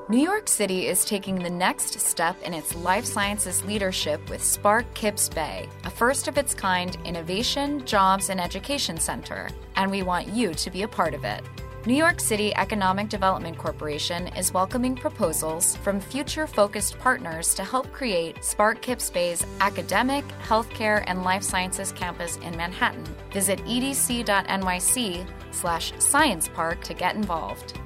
New York City is taking the next step in its life sciences leadership with Spark Kips Bay, a first-of-its-kind innovation, jobs, and education center, and we want you to be a part of it. New York City Economic Development Corporation is welcoming proposals from future-focused partners to help create Spark Kips Bay's academic, healthcare, and life sciences campus in Manhattan. Visit edc.nyc/Science Park to get involved.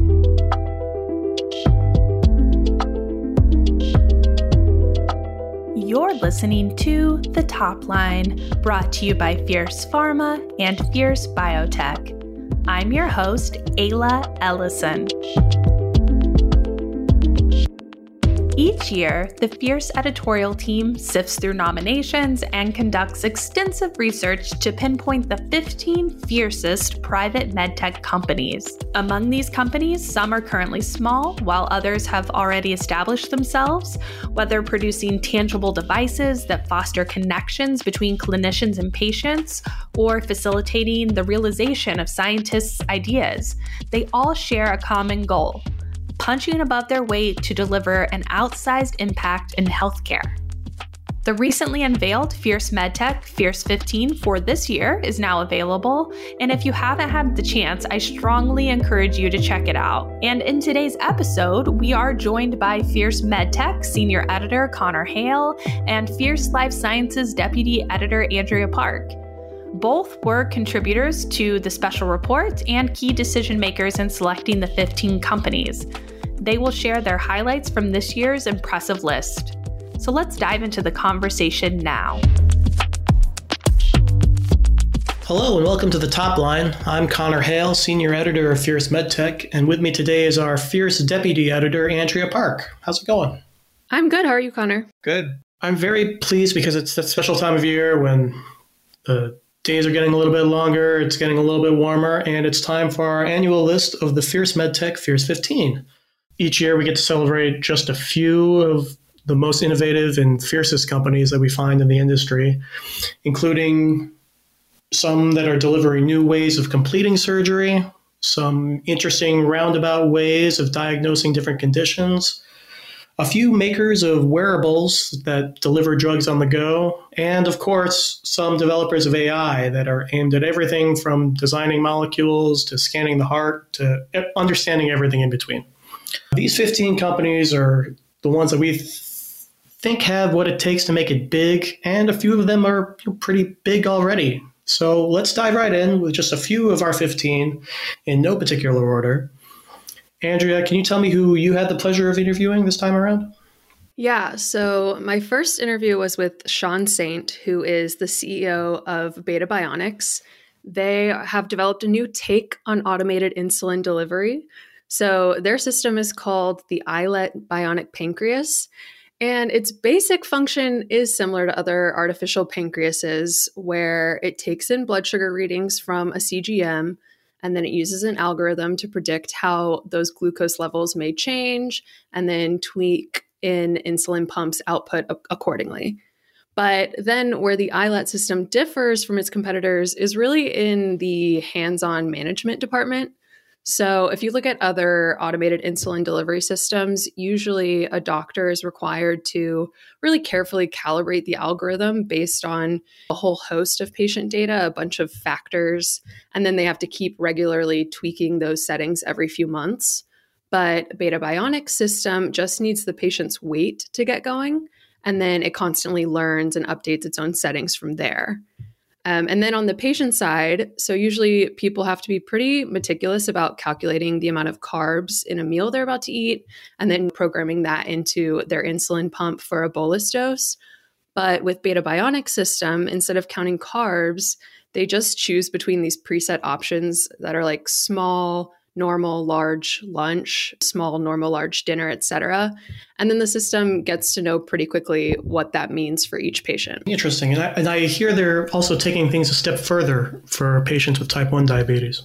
You're listening to The Top Line, brought to you by Fierce Pharma and Fierce Biotech. I'm your host, Ayla Ellison. Each year, the Fierce editorial team sifts through nominations and conducts extensive research to pinpoint the 15 fiercest private medtech companies. Among these companies, some are currently small, while others have already established themselves, whether producing tangible devices that foster connections between clinicians and patients, or facilitating the realization of scientists' ideas. They all share a common goal: punching above their weight to deliver an outsized impact in healthcare. The recently unveiled Fierce MedTech Fierce 15 for this year is now available, and if you haven't had the chance, I strongly encourage you to check it out. And in today's episode, we are joined by Fierce MedTech Senior Editor Connor Hale and Fierce Life Sciences Deputy Editor Andrea Park. Both were contributors to the special report and key decision makers in selecting the 15 companies. They will share their highlights from this year's impressive list. So let's dive into the conversation now. Hello and welcome to The Top Line. I'm Connor Hale, Senior Editor of Fierce MedTech, and with me today is our Fierce Deputy Editor, Andrea Park. How's it going? I'm good. How are you, Connor? Good. I'm very pleased because it's that special time of year when the days are getting a little bit longer, it's getting a little bit warmer, and it's time for our annual list of the Fierce MedTech Fierce 15. Each year we get to celebrate just a few of the most innovative and fiercest companies that we find in the industry, including some that are delivering new ways of completing surgery, some interesting roundabout ways of diagnosing different conditions, a few makers of wearables that deliver drugs on the go, and of course, some developers of AI that are aimed at everything from designing molecules to scanning the heart to understanding everything in between. These 15 companies are the ones that we think have what it takes to make it big, and a few of them are pretty big already. So let's dive right in with just a few of our 15 in no particular order. Andrea, can you tell me who you had the pleasure of interviewing this time around? Yeah, so my first interview was with Sean Saint, who is the CEO of Beta Bionics. They have developed a new take on automated insulin delivery. So their system is called the iLet Bionic Pancreas, and its basic function is similar to other artificial pancreases, where it takes in blood sugar readings from a CGM, and then it uses an algorithm to predict how those glucose levels may change, and then tweak in insulin pumps output accordingly. But then where the iLet system differs from its competitors is really in the hands-on management department. So if you look at other automated insulin delivery systems, usually a doctor is required to really carefully calibrate the algorithm based on a whole host of patient data, a bunch of factors, and then they have to keep regularly tweaking those settings every few months. But Beta Bionics system just needs the patient's weight to get going, and then it constantly learns and updates its own settings from there. And then on the patient side, so usually people have to be pretty meticulous about calculating the amount of carbs in a meal they're about to eat, and then programming that into their insulin pump for a bolus dose. But with Beta Bionics system, instead of counting carbs, they just choose between these preset options that are like small, normal, large lunch, small, normal, large dinner, etc. And then the system gets to know pretty quickly what that means for each patient. Interesting. And I hear they're also taking things a step further for patients with type 1 diabetes.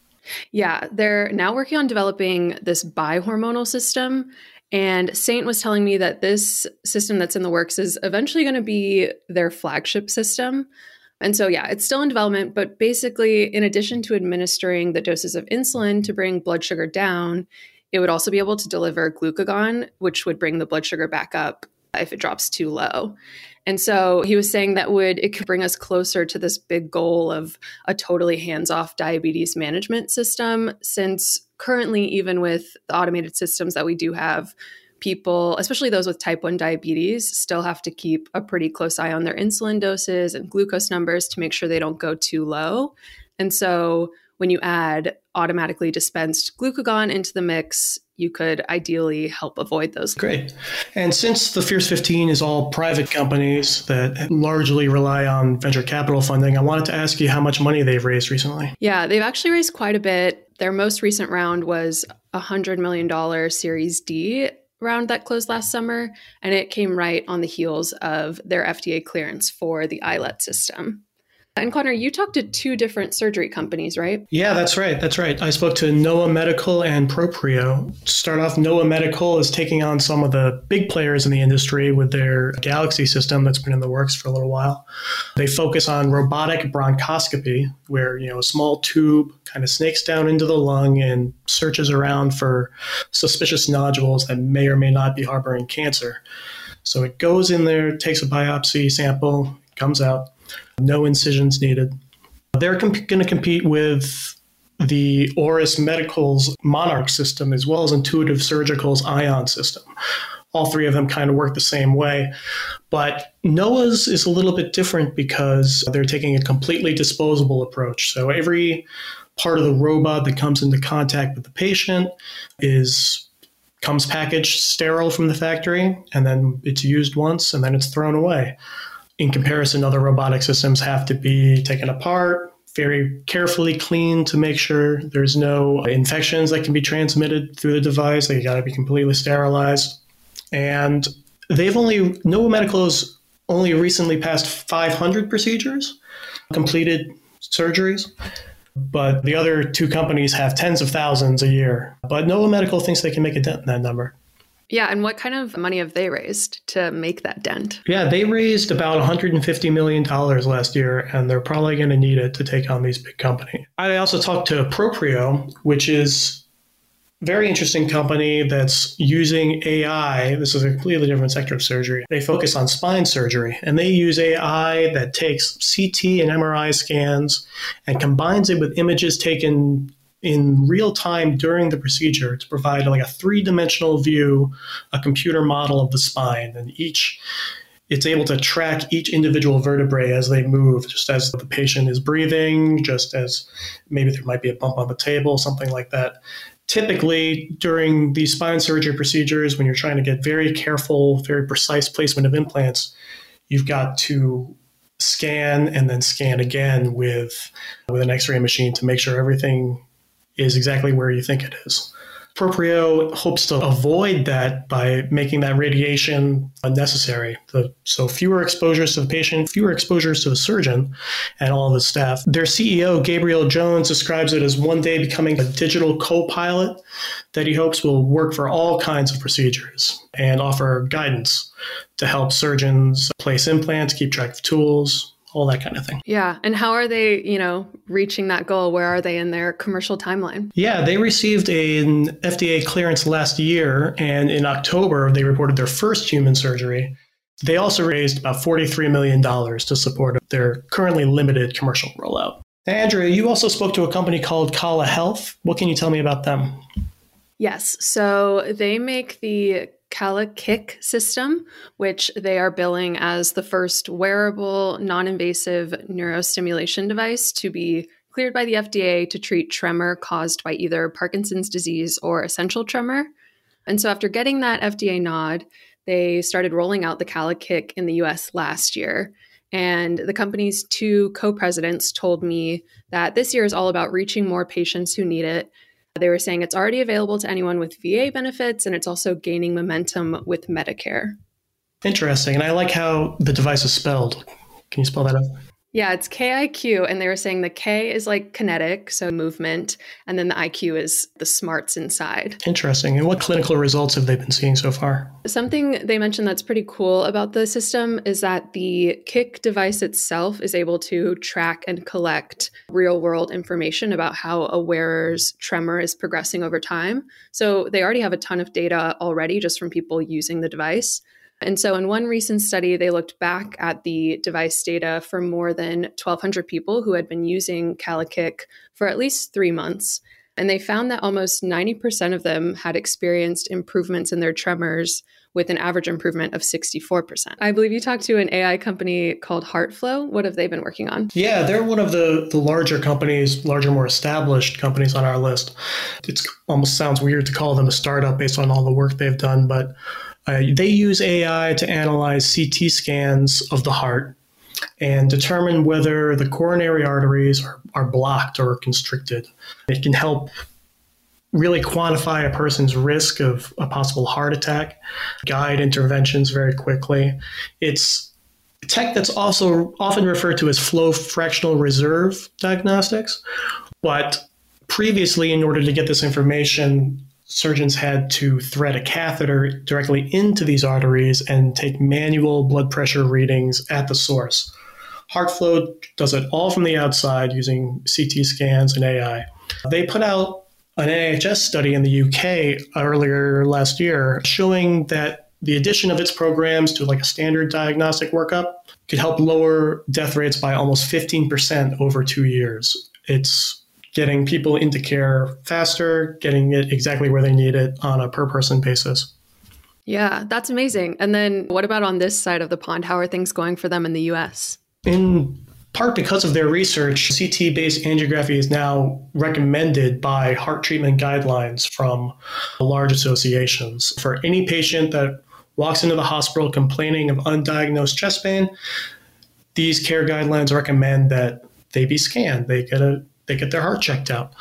Yeah, they're now working on developing this bihormonal system. And Saint was telling me that this system that's in the works is eventually going to be their flagship system. And so, yeah, it's still in development, but basically, in addition to administering the doses of insulin to bring blood sugar down, It would also be able to deliver glucagon, which would bring the blood sugar back up if it drops too low. And so he was saying that it could bring us closer to this big goal of a totally hands-off diabetes management system, since currently, even with the automated systems that we do have, people, especially those with type 1 diabetes, still have to keep a pretty close eye on their insulin doses and glucose numbers to make sure they don't go too low. And so when you add automatically dispensed glucagon into the mix, you could ideally help avoid those. Great. And since the Fierce 15 is all private companies that largely rely on venture capital funding, I wanted to ask you how much money they've raised recently. Yeah, they've actually raised quite a bit. Their most recent round was a $100 million Series D round that closed last summer, and it came right on the heels of their FDA clearance for the iLet system. And Connor, you talked to 2 different surgery companies, right? Yeah, that's right. That's right. I spoke to Noah Medical and Proprio. To start off, Noah Medical is taking on some of the big players in the industry with their Galaxy system that's been in the works for a little while. They focus on robotic bronchoscopy, where a small tube kind of snakes down into the lung and searches around for suspicious nodules that may or may not be harboring cancer. So it goes in there, takes a biopsy sample, comes out. No incisions needed. They're going to compete with the Auris Medical's Monarch system as well as Intuitive Surgical's Ion system. All 3 of them kind of work the same way. But Noah's is a little bit different because they're taking a completely disposable approach. So every part of the robot that comes into contact with the patient comes packaged sterile from the factory, and then it's used once, and then it's thrown away. In comparison, other robotic systems have to be taken apart, very carefully cleaned to make sure there's no infections that can be transmitted through the device. They got to be completely sterilized. And Noah Medical has only recently passed 500 procedures, completed surgeries. But the other 2 companies have tens of thousands a year. But Noah Medical thinks they can make a dent in that number. Yeah, and what kind of money have they raised to make that dent? Yeah, they raised about $150 million last year, and they're probably going to need it to take on these big companies. I also talked to Proprio, which is a very interesting company that's using AI. This is a completely different sector of surgery. They focus on spine surgery, and they use AI that takes CT and MRI scans and combines it with images taken in real time during the procedure to provide like a 3-dimensional view, a computer model of the spine. And it's able to track each individual vertebrae as they move, just as the patient is breathing, just as maybe there might be a bump on the table, something like that. Typically, during these spine surgery procedures, when you're trying to get very careful, very precise placement of implants, you've got to scan and then scan again with an X-ray machine to make sure everything is exactly where you think it is. Proprio hopes to avoid that by making that radiation unnecessary. So fewer exposures to the patient, fewer exposures to the surgeon and all of the staff. Their CEO, Gabriel Jones, describes it as one day becoming a digital co-pilot that he hopes will work for all kinds of procedures and offer guidance to help surgeons place implants, keep track of tools, all that kind of thing. Yeah. And how are they, reaching that goal? Where are they in their commercial timeline? Yeah, they received an FDA clearance last year, and in October, they reported their first human surgery. They also raised about $43 million to support their currently limited commercial rollout. Andrea, you also spoke to a company called Kala Health. What can you tell me about them? Yes. So they make the Kala Kick system, which they are billing as the first wearable, non-invasive neurostimulation device to be cleared by the FDA to treat tremor caused by either Parkinson's disease or essential tremor. And so after getting that FDA nod, they started rolling out the Kala Kick in the US last year. And the company's 2 co-presidents told me that this year is all about reaching more patients who need it. They were saying it's already available to anyone with VA benefits, and it's also gaining momentum with Medicare. Interesting. And I like how the device is spelled. Can you spell that out? Yeah, it's KIQ. And they were saying the K is like kinetic, so movement. And then the IQ is the smarts inside. Interesting. And what clinical results have they been seeing so far? Something they mentioned that's pretty cool about the system is that the Kick device itself is able to track and collect real world information about how a wearer's tremor is progressing over time. So they already have a ton of data already just from people using the device. And so in one recent study, they looked back at the device data for more than 1,200 people who had been using CaliKick for at least 3 months. And they found that almost 90% of them had experienced improvements in their tremors with an average improvement of 64%. I believe you talked to an AI company called HeartFlow. What have they been working on? Yeah, they're one of the larger companies, larger, more established companies on our list. It almost sounds weird to call them a startup based on all the work they've done, but they use AI to analyze CT scans of the heart and determine whether the coronary arteries are blocked or constricted. It can help really quantify a person's risk of a possible heart attack, guide interventions very quickly. It's tech that's also often referred to as flow fractional reserve diagnostics. But previously, in order to get this information, surgeons had to thread a catheter directly into these arteries and take manual blood pressure readings at the source. HeartFlow does it all from the outside using CT scans and AI. They put out an NHS study in the UK earlier last year showing that the addition of its programs to like a standard diagnostic workup could help lower death rates by almost 15% over 2 years. It's getting people into care faster, getting it exactly where they need it on a per-person basis. Yeah, that's amazing. And then what about on this side of the pond? How are things going for them in the US? In part because of their research, CT-based angiography is now recommended by heart treatment guidelines from large associations. For any patient that walks into the hospital complaining of undiagnosed chest pain, these care guidelines recommend that they be scanned. They get their heart checked out.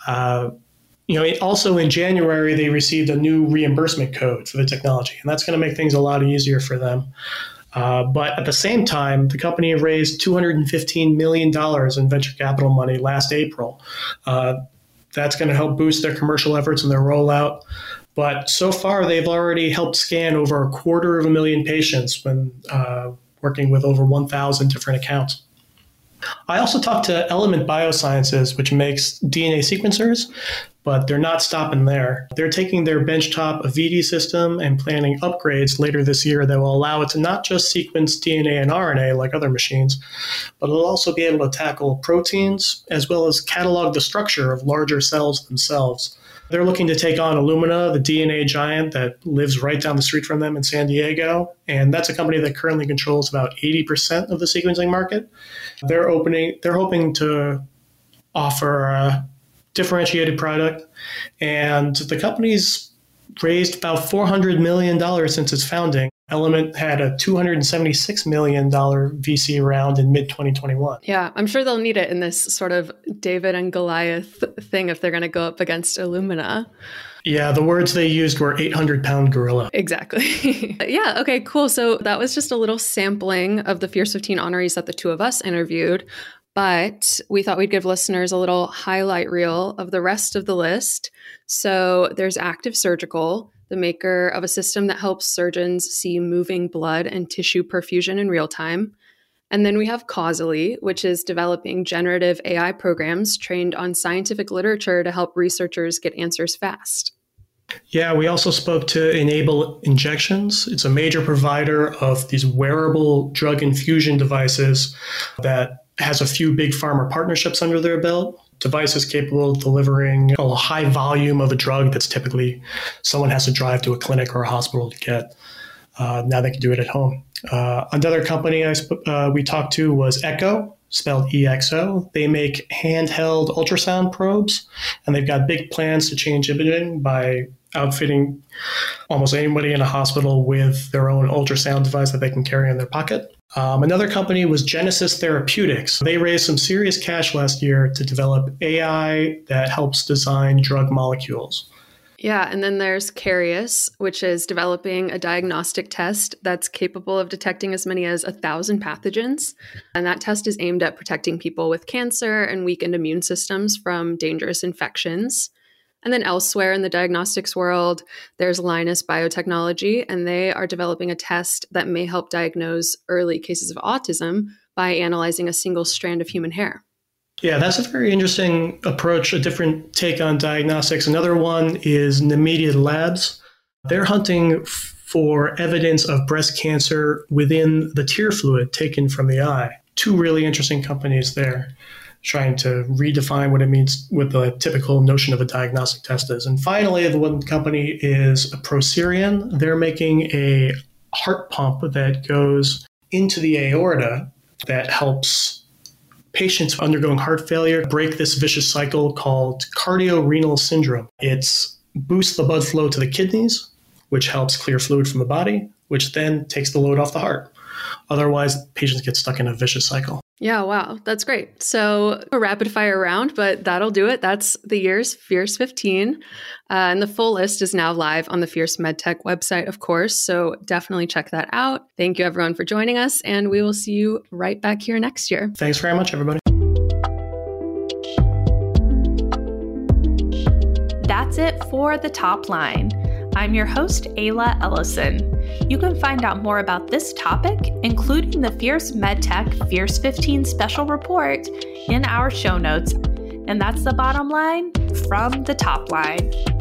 Also in January, they received a new reimbursement code for the technology, and that's going to make things a lot easier for them. But at the same time, the company raised $215 million in venture capital money last April. That's going to help boost their commercial efforts and their rollout. But so far, they've already helped scan over 250,000 patients when working with over 1,000 different accounts. I also talked to Element Biosciences, which makes DNA sequencers, but they're not stopping there. They're taking their benchtop Aviti system and planning upgrades later this year that will allow it to not just sequence DNA and RNA like other machines, but it'll also be able to tackle proteins as well as catalog the structure of larger cells themselves. They're looking to take on Illumina, the DNA giant that lives right down the street from them in San Diego. And that's a company that currently controls about 80% of the sequencing market. They're hoping to offer a differentiated product. And the company's raised about $400 million since its founding. Element had a $276 million VC round in mid-2021. Yeah, I'm sure they'll need it in this sort of David and Goliath thing if they're going to go up against Illumina. Yeah, the words they used were 800-pound gorilla. Exactly. Yeah, okay, cool. So that was just a little sampling of the Fierce 15 honorees that the two of us interviewed. But we thought we'd give listeners a little highlight reel of the rest of the list. So there's Active Surgical, the maker of a system that helps surgeons see moving blood and tissue perfusion in real time. And then we have Causally, which is developing generative AI programs trained on scientific literature to help researchers get answers fast. Yeah, we also spoke to Enable Injections. It's a major provider of these wearable drug infusion devices that has a few big pharma partnerships under their belt. Devices capable of delivering a high volume of a drug that's typically someone has to drive to a clinic or a hospital to get. Now they can do it at home. Another company we talked to was Echo, spelled EXO. They make handheld ultrasound probes, and they've got big plans to change imaging by outfitting almost anybody in a hospital with their own ultrasound device that they can carry in their pocket. Another company was Genesis Therapeutics. They raised some serious cash last year to develop AI that helps design drug molecules. Yeah, and then there's Carius, which is developing a diagnostic test that's capable of detecting as many as 1,000 pathogens. And that test is aimed at protecting people with cancer and weakened immune systems from dangerous infections. And then elsewhere in the diagnostics world, there's Linus Biotechnology, and they are developing a test that may help diagnose early cases of autism by analyzing a single strand of human hair. Yeah, that's a very interesting approach, a different take on diagnostics. Another one is Nemedia Labs. They're hunting for evidence of breast cancer within the tear fluid taken from the eye. Two really interesting companies there trying to redefine what it means, what the typical notion of a diagnostic test is. And finally, the one company is Procerian. They're making a heart pump that goes into the aorta that helps patients undergoing heart failure break this vicious cycle called cardiorenal syndrome. It boosts the blood flow to the kidneys, which helps clear fluid from the body, which then takes the load off the heart. Otherwise, patients get stuck in a vicious cycle. Yeah, wow, that's great. So a rapid fire round, but that'll do it. That's the year's Fierce 15. And the full list is now live on the Fierce MedTech website, of course. So definitely check that out. Thank you, everyone, for joining us. And we will see you right back here next year. Thanks very much, everybody. That's it for The Top Line. I'm your host, Ayla Ellison. You can find out more about this topic, including the Fierce MedTech Fierce 15 special report, in our show notes. And that's the bottom line from The Top Line.